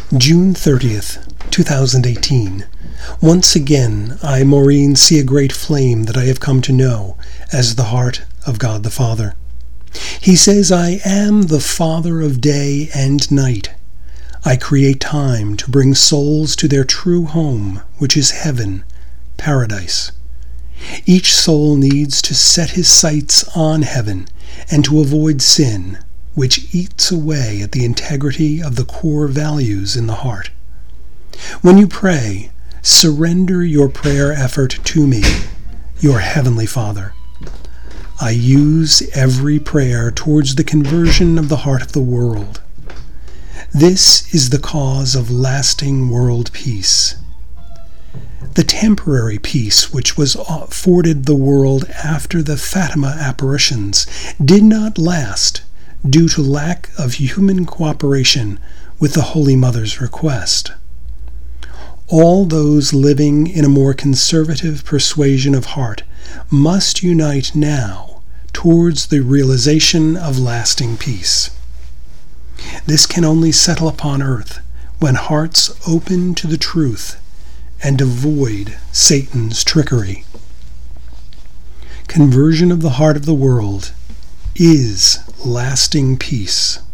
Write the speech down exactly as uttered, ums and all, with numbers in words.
June thirtieth, two thousand eighteen. Once again, I, Maureen, see a great flame that I have come to know as the heart of God the Father. He says, I am the Father of day and night. I create time to bring souls to their true home, which is heaven, paradise. Each soul needs to set his sights on heaven and to avoid sin, which eats away at the integrity of the core values in the heart. When you pray, surrender your prayer effort to me, your Heavenly Father. I use every prayer towards the conversion of the heart of the world. This is the cause of lasting world peace. The temporary peace which was afforded the world after the Fatima apparitions did not last due to lack of human cooperation with the Holy Mother's request. All those living in a more conservative persuasion of heart must unite now towards the realization of lasting peace. This can only settle upon earth when hearts open to the truth and avoid Satan's trickery. Conversion of the heart of the world is lasting peace.